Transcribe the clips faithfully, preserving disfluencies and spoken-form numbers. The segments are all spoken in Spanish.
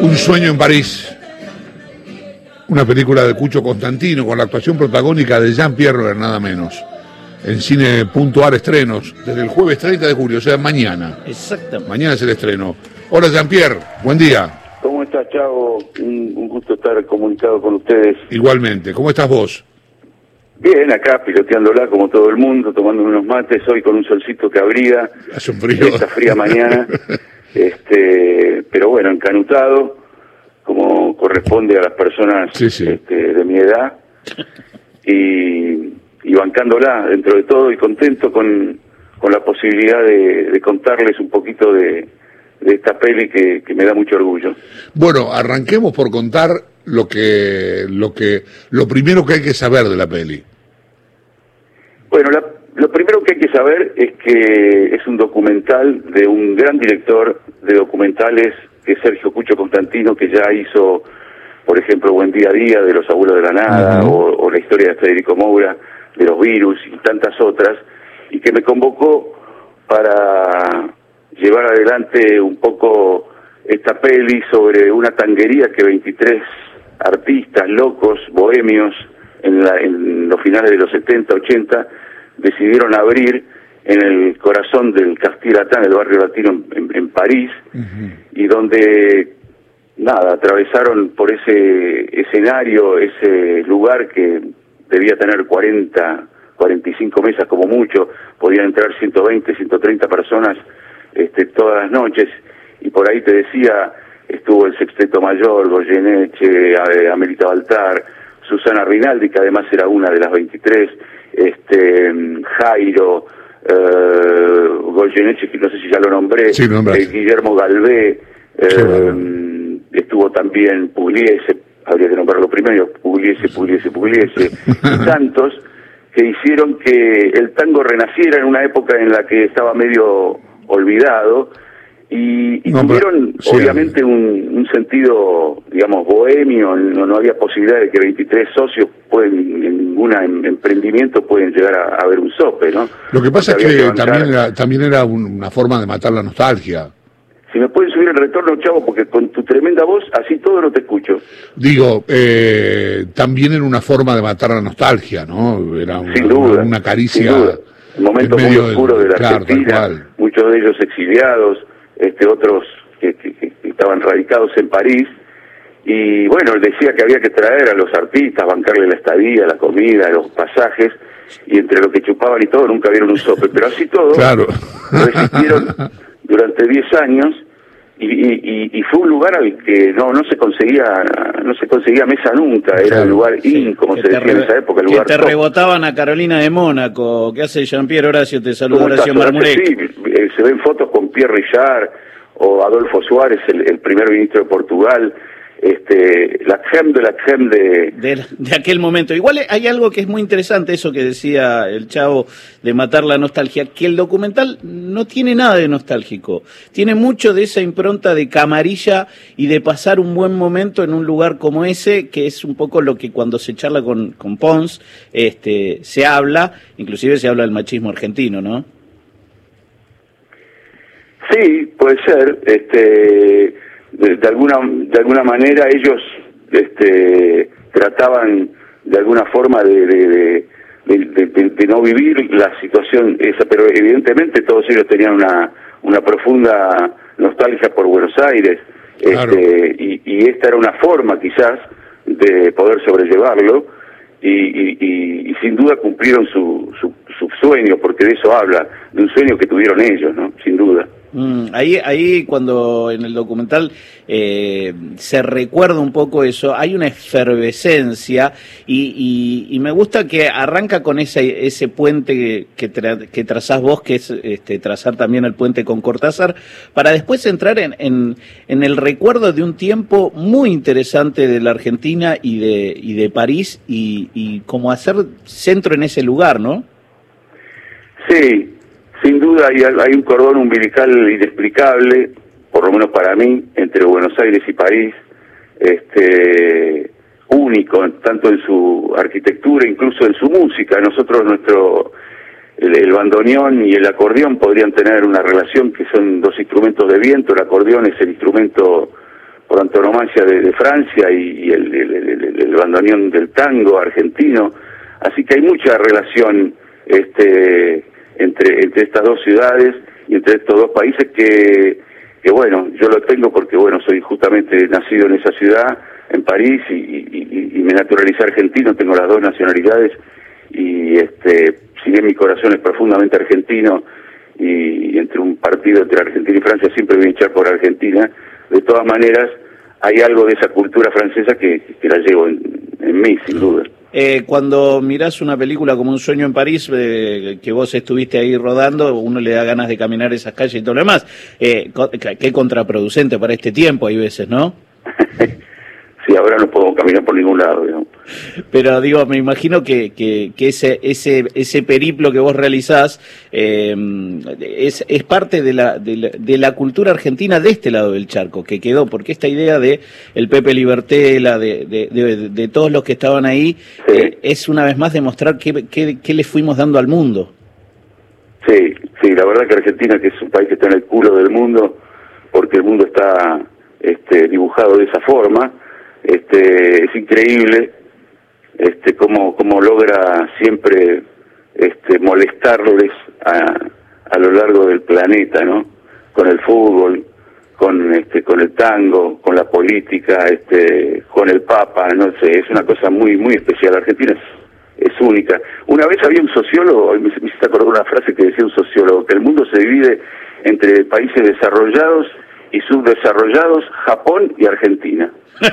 Un sueño en París, una película de Cucho Constantino con la actuación protagónica de Jean-Pierre, nada menos. En Cine Punto Ar estrenos, desde el jueves treinta de julio, o sea, mañana. Exactamente. Mañana es el estreno. Hola Jean-Pierre, buen día. ¿Cómo estás, Chavo? Un, un gusto estar comunicado con ustedes. Igualmente, ¿cómo estás vos? Bien, acá piloteándola como todo el mundo, tomando unos mates, hoy con un solcito que abriga. Hace un frío. Esta fría mañana, este, pero bueno, encanutado, como corresponde a las personas sí, sí. Este, de mi edad, y, y bancándola dentro de todo y contento con, con la posibilidad de, de contarles un poquito de, de esta peli que, que me da mucho orgullo. Bueno, arranquemos por contar lo que, lo que, lo primero que hay que saber de la peli. Bueno, la, lo primero que hay que saber es que es un documental de un gran director de documentales, que es Sergio Cucho Constantino, que ya hizo, por ejemplo, Buen Día a Día, de Los Abuelos de la Nada, uh-huh. o, o la historia de Federico Moura, de los virus y tantas otras, y que me convocó para llevar adelante un poco esta peli sobre una tanguería que veintitrés artistas locos, bohemios, en, la, en los finales de los setenta, ochenta, decidieron abrir en el corazón del Castilla-Latán, el barrio latino en, en, en París, uh-huh. y donde, nada, atravesaron por ese escenario, ese lugar que debía tener cuarenta, cuarenta y cinco mesas como mucho, podían entrar ciento veinte, ciento treinta personas este, todas las noches, y por ahí te decía, estuvo el Sexteto Mayor, Goyeneche, Amelita Baltar, Susana Rinaldi, que además era una de las veintitrés, este Jairo, eh, Goyeneche, que no sé si ya lo nombré, sí, eh, Guillermo Galvé, eh, sí, bueno. Estuvo también Pugliese, habría que nombrarlo primero, Pugliese, Pugliese, Pugliese, y tantos que hicieron que el tango renaciera en una época en la que estaba medio olvidado, y, y no, tuvieron pero, obviamente sí, un, un sentido, digamos, bohemio. No, no había posibilidad de que veintitrés socios pueden, en ningún emprendimiento pueden llegar a, a ver un sope, ¿no? Lo que pasa Porque es que, que también era, también era una forma de matar la nostalgia. Si me pueden subir el retorno, Chavo, porque con tu tremenda voz, así todo no te escucho. Digo, eh, también era una forma de matar la nostalgia, ¿no? Era una, sin duda, una, una caricia. Sin duda. Un momento muy oscuro de la claro, Argentina, muchos de ellos exiliados, este otros que, que, que estaban radicados en París, y bueno, él decía que había que traer a los artistas, bancarle la estadía, la comida, los pasajes, y entre lo que chupaban y todo nunca vieron un sope, pero así todo claro. resistieron durante diez años, y, y, y fue un lugar al que no no se conseguía no se conseguía mesa nunca, era claro, el lugar sí, in, como se decía re, en esa época, el lugar que te top. Rebotaban a Carolina de Mónaco. ¿Qué hace Jean-Pierre Horacio? Te saluda Horacio Marmurek. Sí, se ven fotos con Pierre Richard o Adolfo Suárez, el, el primer ministro de Portugal, este, la crème de la crème de... de... De aquel momento. Igual hay algo que es muy interesante, eso que decía el Chavo, de matar la nostalgia, que el documental no tiene nada de nostálgico. Tiene mucho de esa impronta de camarilla y de pasar un buen momento en un lugar como ese, que es un poco lo que cuando se charla con, con Pons este, se habla, inclusive se habla del machismo argentino, ¿no? Sí, puede ser, este, de, de alguna de alguna manera ellos este, trataban de alguna forma de, de, de, de, de, de no vivir la situación esa, pero evidentemente todos ellos tenían una, una profunda nostalgia por Buenos Aires, claro. este, y, y esta era una forma quizás de poder sobrellevarlo, y, y, y, y sin duda cumplieron su, su, su sueño, porque de eso habla, de un sueño que tuvieron ellos, ¿no? Sin duda. Mm, ahí, ahí cuando en el documental eh, se recuerda un poco eso, hay una efervescencia y, y, y me gusta que arranca con ese, ese puente que, que, tra, que trazás vos, que es este, trazar también el puente con Cortázar, para después entrar en, en, en el recuerdo de un tiempo muy interesante de la Argentina y de, y de París, y, y como hacer centro en ese lugar, ¿no? Sí. Sin duda hay, hay un cordón umbilical inexplicable, por lo menos para mí, entre Buenos Aires y París, este, único, tanto en su arquitectura, incluso en su música. Nosotros, nuestro el, el bandoneón y el acordeón podrían tener una relación, que son dos instrumentos de viento. El acordeón es el instrumento por antonomasia de, de Francia y, y el, el, el, el bandoneón del tango argentino, así que hay mucha relación este entre entre estas dos ciudades y entre estos dos países que, que bueno, yo lo tengo porque bueno, soy justamente nacido en esa ciudad, en París, y, y, y me naturalicé argentino, tengo las dos nacionalidades, y este si bien mi corazón es profundamente argentino, y, y entre un partido entre Argentina y Francia siempre voy a hinchar por Argentina, de todas maneras hay algo de esa cultura francesa que, que la llevo en, en mí, sin duda. Eh, cuando mirás una película como Un sueño en París, eh, que vos estuviste ahí rodando, uno le da ganas de caminar esas calles y todo lo demás. Eh, qué contraproducente para este tiempo, hay veces, ¿no? Sí, ahora no puedo caminar por ningún lado, digamos. Pero digo, me imagino que, que, que ese ese ese periplo que vos realizás eh, es, es parte de la, de la de la cultura argentina de este lado del charco, que quedó, porque esta idea de el Pepe Libertela, de, de, de, de todos los que estaban ahí, sí. eh, es una vez más demostrar qué, qué, qué le fuimos dando al mundo. Sí, sí, la verdad que Argentina, que es un país que está en el culo del mundo, porque el mundo está este, dibujado de esa forma. Este, es increíble este cómo cómo logra siempre este molestarles a, a lo largo del planeta, ¿no? Con el fútbol, con este con el tango, con la política, este con el Papa, no sé, es una cosa muy muy especial. Argentina es, es única. Una vez había un sociólogo, me, me hice acordar una frase que decía un sociólogo, que el mundo se divide entre países desarrollados y subdesarrollados, Japón y Argentina.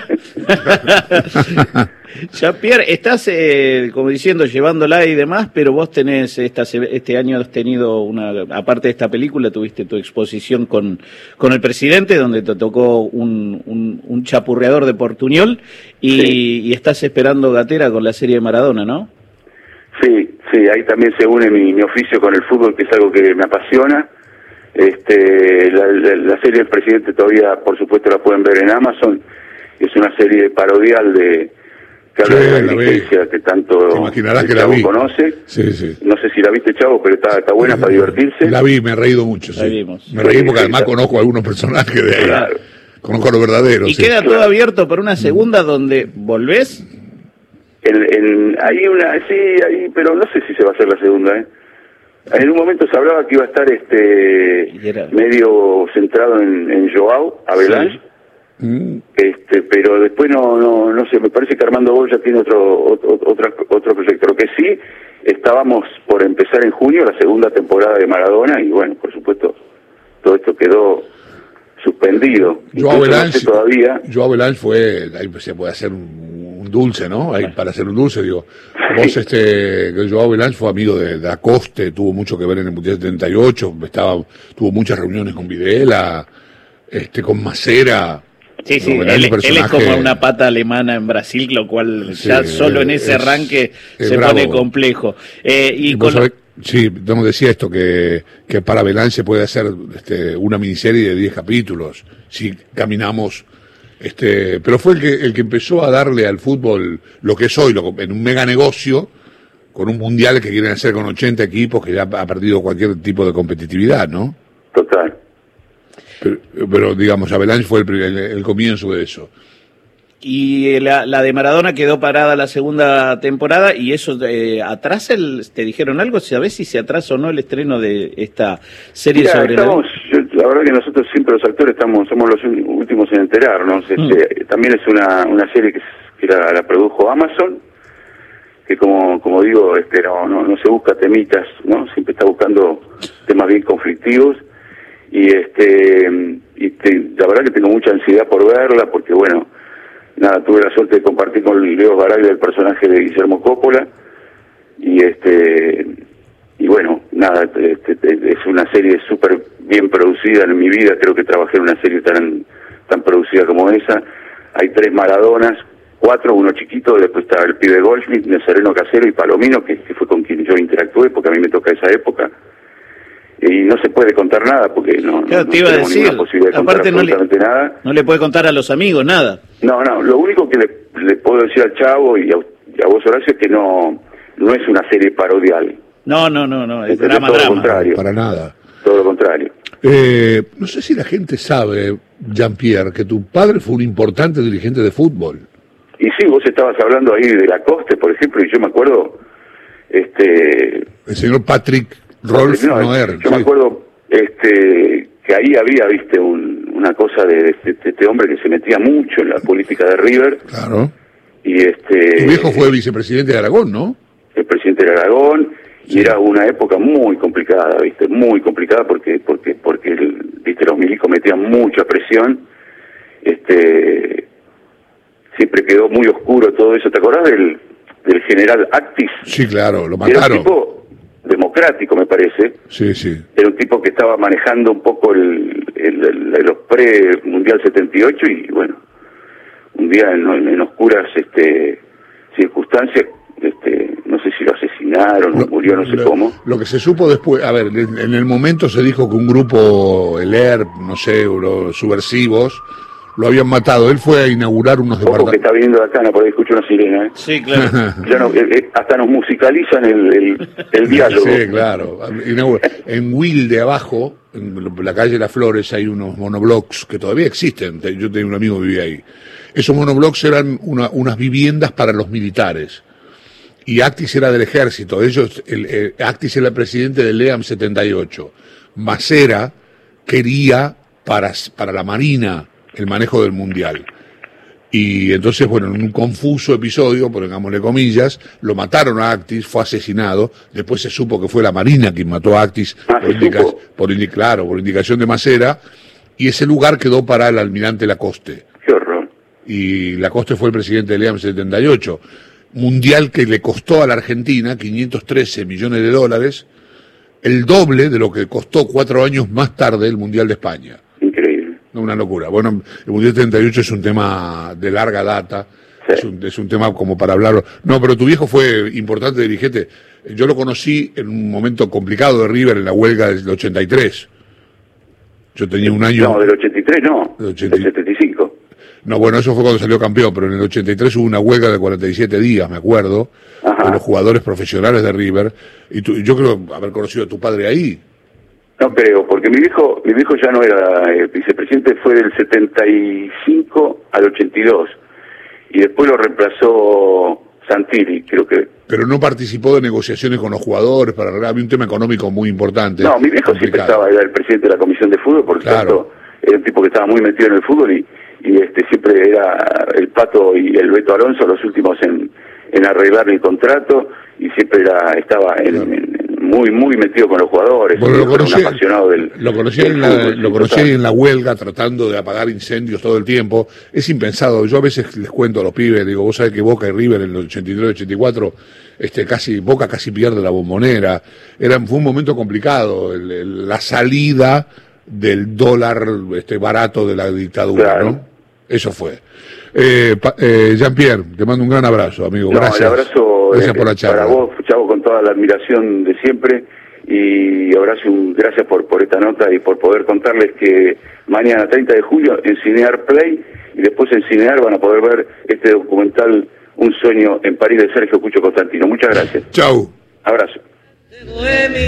Jean-Pierre, estás, eh, como diciendo, llevándola y demás, pero vos tenés, esta, este año has tenido una, aparte de esta película, tuviste tu exposición con, con el presidente, donde te tocó un, un, un chapurreador de Portuñol, y, sí. y estás esperando Gatera con la serie de Maradona, ¿no? Sí, sí, ahí también se une mi, mi oficio con el fútbol, que es algo que me apasiona. Este, la, la, la serie del presidente todavía, por supuesto, la pueden ver en Amazon. Es una serie parodial de que habla sí, de la diligencia que tanto que la Chavo vi. conoce. Sí, sí. No sé si la viste, Chavo, pero está, está buena sí, para divertirse. La vi, me he reído mucho. Sí. Vimos. Me reí porque sí, además sí, conozco a algunos personajes de ahí. Claro. Conozco a los verdaderos. Y sí. queda todo abierto para una segunda donde volvés. En, en, hay una, sí, hay, pero no sé si se va a hacer la segunda, ¿eh? En un momento se hablaba que iba a estar este medio centrado en, en Joao Avalanche. Sí. Este, pero después no, no, no sé, me parece que Armando Goya tiene otro, otro, otro, otro proyecto. Lo que sí, estábamos por empezar en junio la segunda temporada de Maradona y bueno, por supuesto, todo esto quedó suspendido. Joao Avalanche, no sé todavía. Joao Avalanche fue, ahí se puede hacer un, un dulce, ¿no? Ahí, para hacer un dulce, digo. Vos, este, Joao Avalanche fue amigo de, de Acoste, tuvo mucho que ver en el Mundial setenta y ocho, estaba, tuvo muchas reuniones con Videla, este, con Macera. Sí, sí, él, él es como una pata alemana en Brasil, lo cual sí, ya solo en ese es, arranque es se bravo. Pone complejo. Eh, y con sabés, sí, nos decía esto, que, que para Avalanche puede hacer este, una miniserie de diez capítulos, si caminamos, este, pero fue el que, el que empezó a darle al fútbol lo que es hoy, lo, en un mega negocio, con un mundial que quieren hacer con ochenta equipos, que ya ha perdido cualquier tipo de competitividad, ¿no? Total. Pero, pero digamos, Avalanche fue el, el, el comienzo de eso. Y la, la de Maradona quedó parada la segunda temporada, y eso eh, atrasa el, ¿te dijeron algo? ¿Sabés si se atrasa o no el estreno de esta serie? Mirá, sobre estamos, la... Yo, la verdad que nosotros siempre los actores estamos somos los últimos en enterarnos. Este, mm. También es una, una serie que, que la, la produjo Amazon, que como como digo, este, no, no, no se busca temitas, ¿no? Siempre está buscando temas bien conflictivos. Y este y te, la verdad que tengo mucha ansiedad por verla, porque bueno, nada, tuve la suerte de compartir con Leo Baraglia el personaje de Guillermo Coppola, y este y bueno, nada, este, es una serie súper bien producida. En mi vida creo que trabajé en una serie tan tan producida como esa. Hay tres Maradonas, cuatro, uno chiquito, después está el pibe Goldschmidt, Sereno Casero y Palomino, que, que fue con quien yo interactué, porque a mí me toca esa época. Y no se puede contar nada, porque no, claro, no, te iba no a decir, posibilidad de aparte contar no absolutamente le, nada. No le puede contar a los amigos nada. No, no, lo único que le, le puedo decir al Chavo y a, y a vos, Horacio, es que no no es una serie parodial. No, no, no, no, es Entonces, drama, todo drama. Lo contrario. Para nada. Todo lo contrario. Eh, no sé si la gente sabe, Jean-Pierre, que tu padre fue un importante dirigente de fútbol. Y sí, vos estabas hablando ahí de Lacoste, por ejemplo, y yo me acuerdo, este... El señor Patrick Rolf no, Noer. Yo sí. me acuerdo este, que ahí había, viste, un, una cosa de, de este, este hombre que se metía mucho en la política de River. Claro. Y este... Tu viejo fue vicepresidente de Aragón, ¿no? El presidente de Aragón, sí. Y era una época muy complicada, viste, muy complicada porque porque porque el, viste, los milicos metían mucha presión, este... siempre quedó muy oscuro todo eso. ¿Te acordás del, del general Actis? Sí, claro, lo mataron. Era un tipo democrático, me parece. Sí, sí. Era un tipo que estaba manejando un poco el, el, el, el los pre-Mundial setenta y ocho y, bueno, un día en, en oscuras este, circunstancias, este, no sé si lo asesinaron lo, o murió, no sé lo, cómo. Lo que se supo después, a ver, en, en el momento se dijo que un grupo, el E R P, no sé, los subversivos, lo habían matado. Él fue a inaugurar unos departamentos. que está viniendo de acá, no por ahí escucho una sirena, ¿eh? Sí, claro. Ya no, eh, eh, hasta nos musicalizan el, el, el diálogo. Sí, claro. En Wilde, abajo, en la calle Las Flores, hay unos monoblocks que todavía existen. Yo tenía un amigo que vivía ahí. Esos monoblocks eran una, unas viviendas para los militares. Y Actis era del ejército. Ellos, el, el, Actis era el presidente del E A M setenta y ocho. Macera quería para, para la Marina el manejo del Mundial. Y entonces, bueno, en un confuso episodio, pongámosle comillas, lo mataron a Actis, fue asesinado. Después se supo que fue la Marina quien mató a Actis, ah, por, indica, por, indi claro, por indicación de Macera, y ese lugar quedó para el almirante Lacoste. Qué horror. Y Lacoste fue el presidente del E A M setenta y ocho. Mundial que le costó a la Argentina quinientos trece millones de dólares, el doble de lo que costó cuatro años más tarde el Mundial de España. Increíble. Una locura. Bueno, el Mundial setenta y ocho es un tema de larga data, sí. es, un, es un tema como para hablarlo. No, pero tu viejo fue importante dirigente. Yo lo conocí en un momento complicado de River, en la huelga del ochenta y tres. Yo tenía un año... No, del ochenta y tres no, del, ochenta... del setenta y cinco. No, bueno, eso fue cuando salió campeón, pero en el ochenta y tres hubo una huelga de cuarenta y siete días, me acuerdo, Ajá. de los jugadores profesionales de River. Y tu, yo creo haber conocido a tu padre ahí. No creo, porque mi viejo mi viejo ya no era eh, vicepresidente, fue del setenta y cinco al ochenta y dos. Y después lo reemplazó Santilli, creo que. Pero no participó de negociaciones con los jugadores para arreglar. Había un tema económico muy importante. No, mi viejo siempre estaba, era el presidente de la comisión de fútbol, por claro. tanto, era un tipo que estaba muy metido en el fútbol y, y este siempre era el Pato y el Beto Alonso los últimos en, en arreglar el contrato y siempre era estaba en, claro. en muy muy metido con los jugadores. Bueno, lo conocí, un apasionado del, lo conocí, del en, la, fútbol, lo conocí en la huelga tratando de apagar incendios todo el tiempo. Es impensado. Yo a veces les cuento a los pibes, digo, vos sabés que Boca y River en el ochenta y tres ochenta y cuatro, este, casi, Boca casi pierde la Bombonera. Era, fue un momento complicado, el, el, la salida del dólar este, barato de la dictadura, claro. ¿no? Eso fue. Eh, eh, Jean-Pierre, te mando un gran abrazo, amigo. No, gracias. El abrazo gracias eh, por la charla. Para vos, Chavo, con toda la admiración de siempre. Y abrazo, un, gracias por, por esta nota y por poder contarles que mañana treinta de julio en Cinear Play y después en Cinear van a poder ver este documental Un sueño en París de Sergio Cucho Constantino. Muchas gracias. Chau. Abrazo.